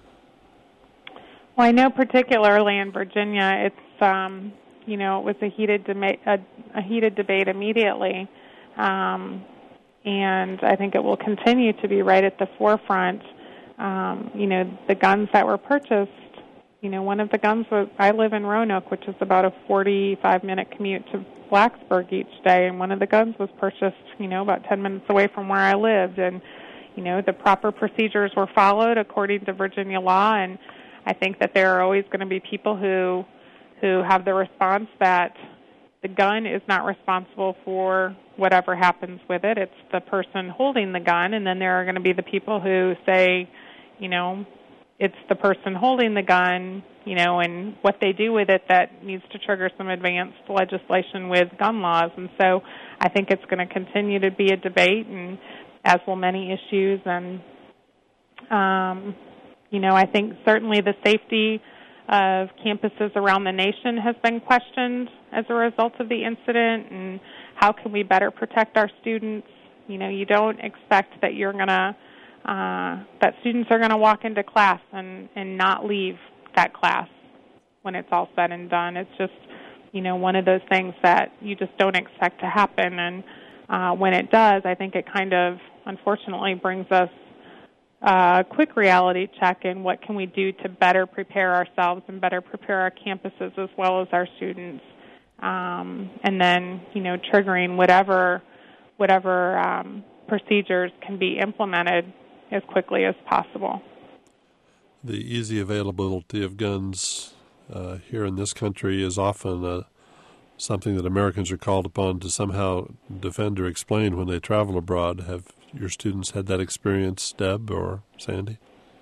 Well, I know particularly in Virginia, it's um, you know it was a heated debate, a, a heated debate immediately, um, and I think it will continue to be right at the forefront. Um, you know, the guns that were purchased. You know, one of the guns was, I live in Roanoke, which is about a forty-five minute commute to Blacksburg each day, and one of the guns was purchased, you know, about ten minutes away from where I lived. And, you know, the proper procedures were followed according to Virginia law, and I think that there are always going to be people who who have the response that the gun is not responsible for whatever happens with it. It's the person holding the gun, and then there are going to be the people who say, you know, it's the person holding the gun, you know, and what they do with it that needs to trigger some advanced legislation with gun laws. And so I think it's going to continue to be a debate, and as will many issues. And, um, you know, I think certainly the safety of campuses around the nation has been questioned as a result of the incident, and how can we better protect our students. You know, you don't expect that you're going to Uh, that students are going to walk into class and, and not leave that class when it's all said and done. It's just, you know, one of those things that you just don't expect to happen. And uh, when it does, I think it kind of, unfortunately, brings us a quick reality check in what can we do to better prepare ourselves and better prepare our campuses as well as our students. Um, and then, you know, triggering whatever, whatever um, procedures can be implemented as quickly as possible. The easy availability of guns uh, here in this country is often uh, something that Americans are called upon to somehow defend or explain when they travel abroad. Have your students had that experience, Deb or Sandy?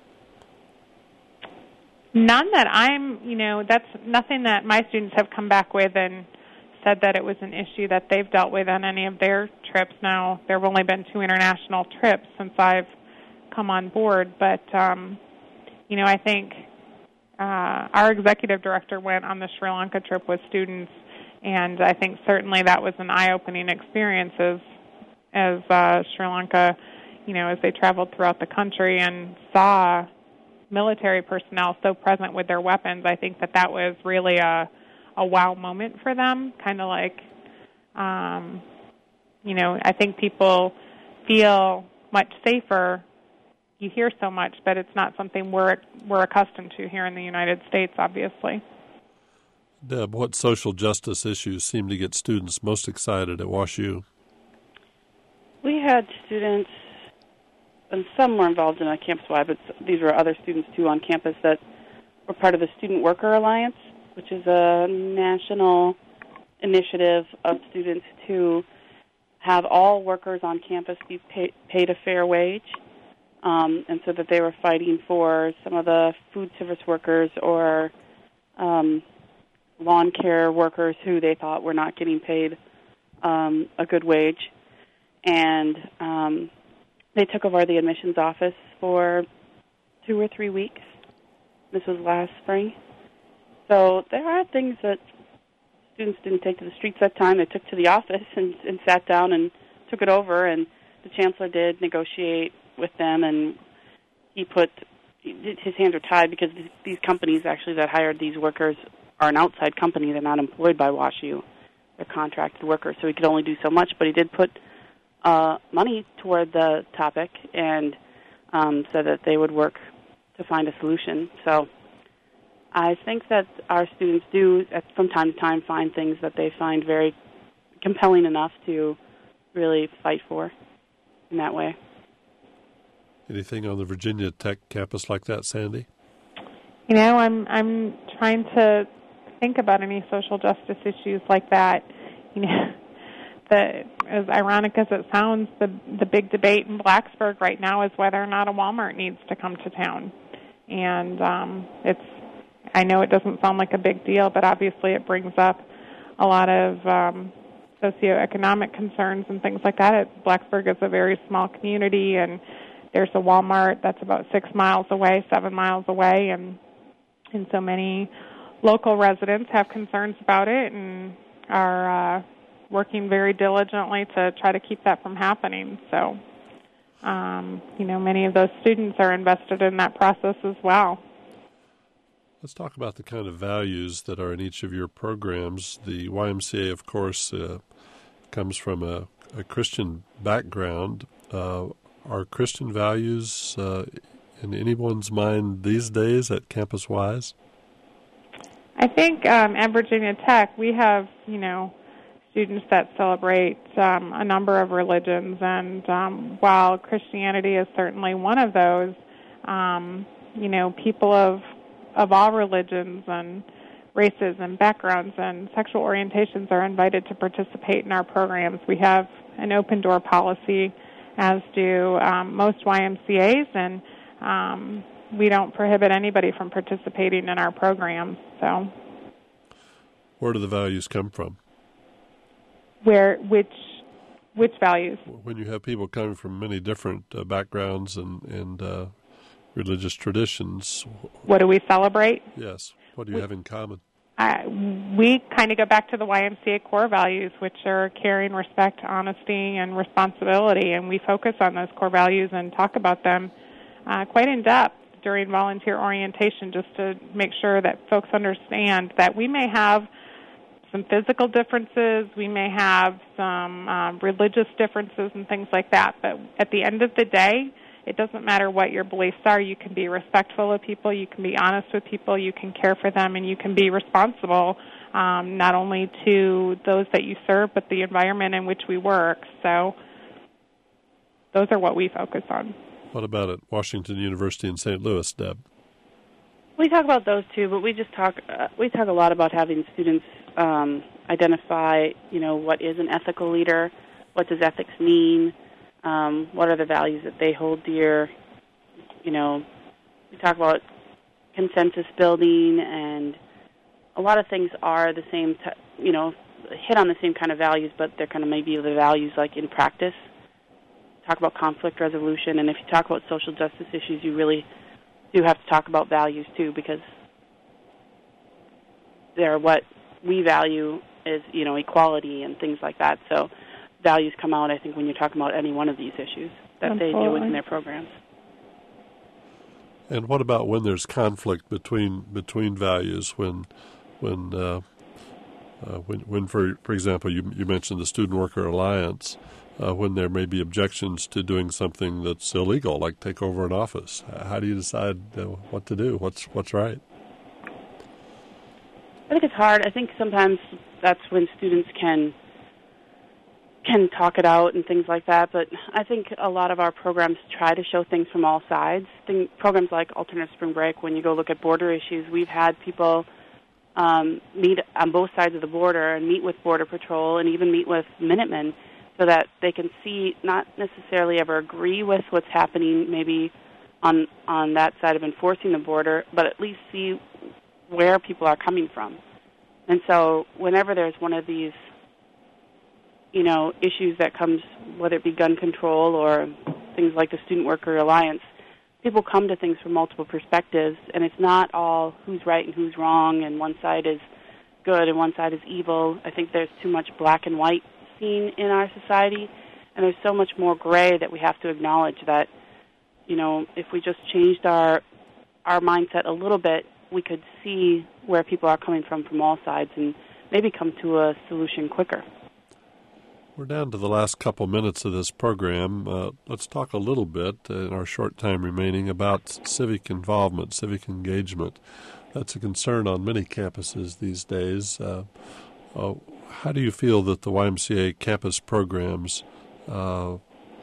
None that I'm, you know, that's nothing that my students have come back with and said that it was an issue that they've dealt with on any of their trips. Now, there have only been two international trips since I've come on board, but, um, you know, I think uh, our executive director went on the Sri Lanka trip with students, and I think certainly that was an eye-opening experience as, as uh, Sri Lanka, you know, as they traveled throughout the country and saw military personnel so present with their weapons. I think that that was really a, a wow moment for them, kind of like, um, you know, I think people feel much safer. You hear so much, but it's not something we're we're accustomed to here in the United States, obviously. Deb, what social justice issues seem to get students most excited at WashU? We had students, and some were involved in a campus-wide, but these were other students too on campus that were part of the Student Worker Alliance, which is a national initiative of students to have all workers on campus be pay, paid a fair wage. Um, and so that they were fighting for some of the food service workers or um, lawn care workers who they thought were not getting paid um, a good wage. And um, they took over the admissions office for two or three weeks. This was last spring. So there are things that students didn't take to the streets that time. They took to the office and, and sat down and took it over, and the chancellor did negotiate with them, and he put his hands are tied because these companies actually that hired these workers are an outside company. They're not employed by WashU. They're contracted workers, so he could only do so much, but he did put uh, money toward the topic and um, said that they would work to find a solution. So I think that our students do, at, from time to time, find things that they find very compelling enough to really fight for in that way. Anything on the Virginia Tech campus like that, Sandy? You know, I'm I'm trying to think about any social justice issues like that. You know, the as ironic as it sounds, the the big debate in Blacksburg right now is whether or not a Walmart needs to come to town. And um, it's I know it doesn't sound like a big deal, but obviously it brings up a lot of um, socioeconomic concerns and things like that. It, Blacksburg is a very small community, and there's a Walmart that's about six miles away, seven miles away, and and so many local residents have concerns about it and are uh, working very diligently to try to keep that from happening. So, um, you know, many of those students are invested in that process as well. Let's talk about the kind of values that are in each of your programs. The Y M C A, of course, uh, comes from a, a Christian background. Uh, are Christian values uh, in anyone's mind these days at Campus Wise? I think um, at Virginia Tech we have, you know, students that celebrate um, a number of religions, and um, while Christianity is certainly one of those, um, you know, people of of all religions and races and backgrounds and sexual orientations are invited to participate in our programs. We have an open door policy, as do um, most Y M C As, and um, we don't prohibit anybody from participating in our programs. So, where do the values come from? Where which which values? When you have people coming from many different uh, backgrounds and and uh, religious traditions. What do we celebrate? Yes. What do you we, have in common? Uh, we kind of go back to the Y M C A core values, which are caring, respect, honesty, and responsibility, and we focus on those core values and talk about them uh, quite in depth during volunteer orientation, just to make sure that folks understand that we may have some physical differences, we may have some um, religious differences and things like that, but at the end of the day, it doesn't matter what your beliefs are. You can be respectful of people, you can be honest with people, you can care for them, and you can be responsible um, not only to those that you serve, but the environment in which we work. So those are what we focus on. What about at Washington University in Saint Louis, Deb? We talk about those too, but we just talk. Uh, we talk a lot about having students um, identify, you know, what is an ethical leader, what does ethics mean, um, what are the values that they hold dear. You know, we talk about consensus building, and a lot of things are the same. T- you know, hit on the same kind of values, but they're kind of maybe the values like in practice. Talk about conflict resolution, and if you talk about social justice issues, you really do have to talk about values too, because they're what we value is, you know, equality and things like that. So values come out, I think, when you're talking about any one of these issues that Absolutely. they deal with in their programs. And what about when there's conflict between between values? When, when, uh, uh, when, when for for example, you you mentioned the Student Worker Alliance. Uh, when there may be objections to doing something that's illegal, like take over an office, how do you decide uh, what to do? What's what's right? I think it's hard. I think sometimes that's when students can can talk it out and things like that. But I think a lot of our programs try to show things from all sides. Think, programs like Alternative Spring Break, when you go look at border issues, we've had people um, meet on both sides of the border and meet with Border Patrol and even meet with Minutemen, so that they can see, not necessarily ever agree with what's happening maybe on on that side of enforcing the border, but at least see where people are coming from. And so whenever there's one of these, you know, issues that comes, whether it be gun control or things like the Student Worker Alliance, people come to things from multiple perspectives, and it's not all who's right and who's wrong, and one side is good and one side is evil. I think there's too much black and white in our society, and there's so much more gray that we have to acknowledge that, you know, if we just changed our our mindset a little bit, we could see where people are coming from from all sides and maybe come to a solution quicker. We're down to the last couple minutes of this program. Uh, let's talk a little bit in our short time remaining about civic involvement, civic engagement. That's a concern on many campuses these days. Uh, uh, How do you feel that the Y M C A campus programs uh,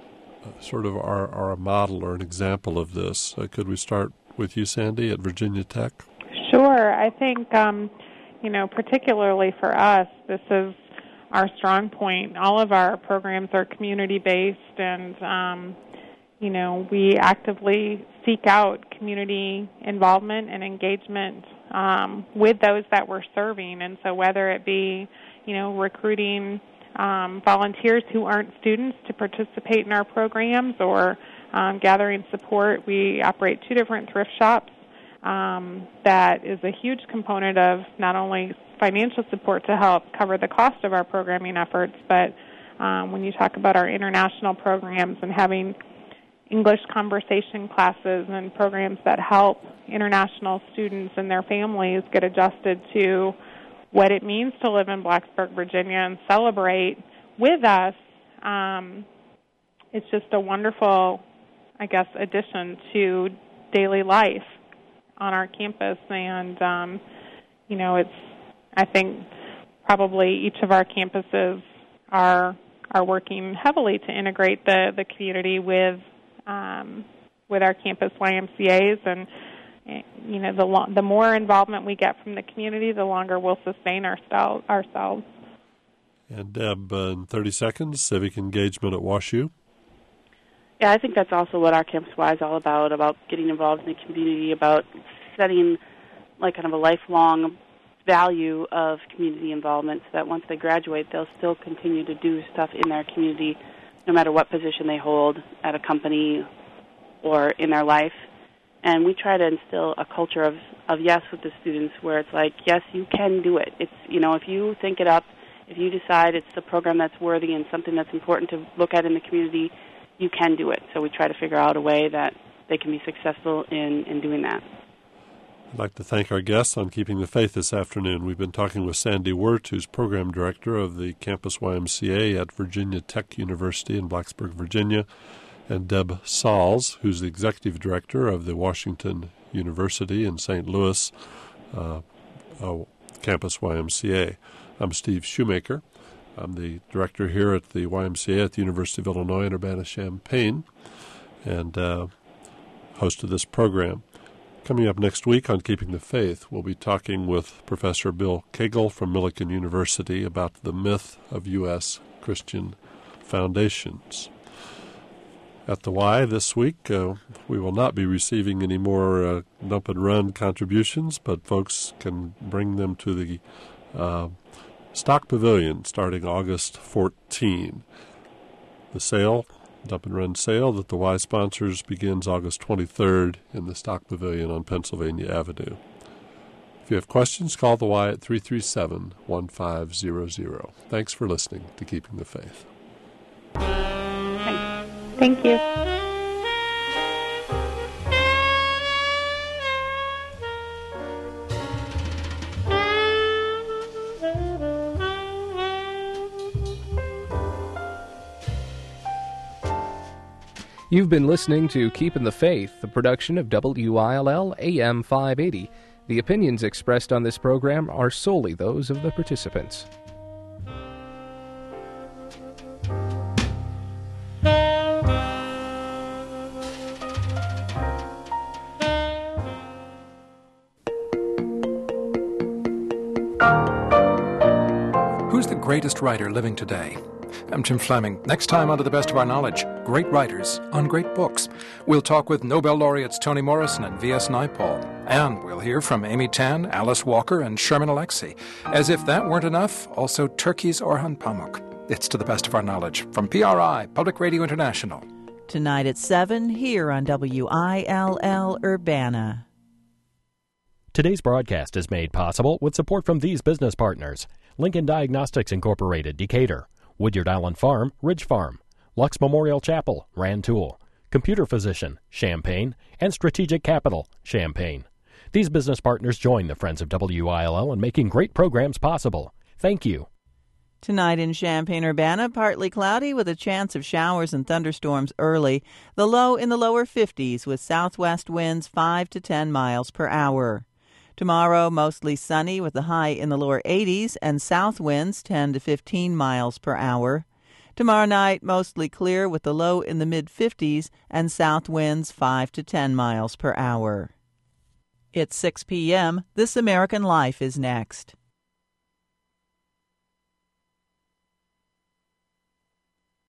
sort of are, are a model or an example of this. Uh, could we start with you, Sandy, at Virginia Tech? Sure. I think, um, you know, particularly for us, this is our strong point. All of our programs are community-based, and, um, you know, we actively seek out community involvement and engagement um, with those that we're serving. And so whether it be, you know, recruiting um, volunteers who aren't students to participate in our programs or um, gathering support, we operate two different thrift shops. Um, that is a huge component of not only financial support to help cover the cost of our programming efforts, but um, when you talk about our international programs and having English conversation classes and programs that help international students and their families get adjusted to what it means to live in Blacksburg, Virginia, and celebrate with us, um, it's just a wonderful, I guess, addition to daily life on our campus. And, um, you know, it's, I think probably each of our campuses are are working heavily to integrate the, the community with um, with our campus Y M C As. And, you know, the lo- the more involvement we get from the community, the longer we'll sustain ourselves. ourselves. And Deb, uh, in thirty seconds, civic engagement at WashU. Yeah, I think that's also what our Campus Y is all about, about getting involved in the community, about setting like kind of a lifelong value of community involvement so that once they graduate, they'll still continue to do stuff in their community no matter what position they hold at a company or in their life. And we try to instill a culture of, of yes with the students where it's like, yes, you can do it. It's, you know, if you think it up, if you decide it's a program that's worthy and something that's important to look at in the community, you can do it. So we try to figure out a way that they can be successful in, in doing that. I'd like to thank our guests on Keeping the Faith this afternoon. We've been talking with Sandy Wirt, who's Program Director of the Campus Y M C A at Virginia Tech University in Blacksburg, Virginia, and Deb Sauls, who's the Executive Director of the Washington University in Saint Louis uh, uh, Campus Y M C A. I'm Steve Shoemaker. I'm the director here at the Y M C A at the University of Illinois in Urbana-Champaign, and uh, host of this program. Coming up next week on Keeping the Faith, we'll be talking with Professor Bill Cagle from Millikan University about the myth of U S Christian foundations. At the Y this week, uh, we will not be receiving any more uh, dump and run contributions, but folks can bring them to the uh, Stock Pavilion starting August fourteenth. The sale, dump and run sale that the Y sponsors, begins August twenty-third in the Stock Pavilion on Pennsylvania Avenue. If you have questions, call the Y at three three seven, one five zero zero. Thanks for listening to Keeping the Faith. Thanks. Thank you. You've been listening to Keeping the Faith, a production of W I L L A M five eighty. The opinions expressed on this program are solely those of the participants. Who's the greatest writer living today? I'm Jim Fleming. Next time on To the Best of Our Knowledge, great writers on great books. We'll talk with Nobel laureates Toni Morrison and V S Naipaul. And we'll hear from Amy Tan, Alice Walker, and Sherman Alexie. As if that weren't enough, also Turkey's Orhan Pamuk. It's To the Best of Our Knowledge from P R I, Public Radio International. Tonight at seven here on W I L L Urbana. Today's broadcast is made possible with support from these business partners: Lincoln Diagnostics Incorporated, Decatur; Woodyard Allen Farm, Ridge Farm; Lux Memorial Chapel, Rantoul; Computer Physician, Champaign; and Strategic Capital, Champaign. These business partners join the Friends of W I L L in making great programs possible. Thank you. Tonight in Champaign-Urbana, partly cloudy with a chance of showers and thunderstorms early. The low in the lower fifties with southwest winds five to ten miles per hour. Tomorrow, mostly sunny with a high in the lower eighties and south winds ten to fifteen miles per hour. Tomorrow night, mostly clear with the low in the mid fifties and south winds five to ten miles per hour. It's six p.m. This American Life is next.